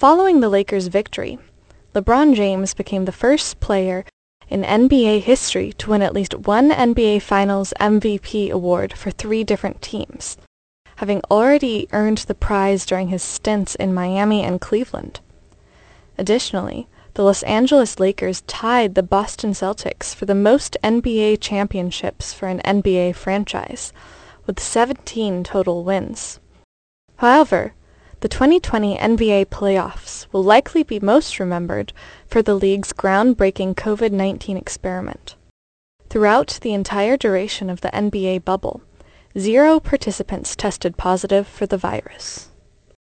Following the Lakers' victory, LeBron James became the first player in NBA history to win at least one NBA Finals MVP award for 3 different teams, having already earned the prize during his stints in Miami and Cleveland. Additionally, the Los Angeles Lakers tied the Boston Celtics for the most NBA championships for an NBA franchise, with 17 total wins. However, the 2020 NBA playoffs will likely be most remembered for the league's groundbreaking COVID-19 experiment. Throughout the entire duration of the NBA bubble, 0 participants tested positive for the virus.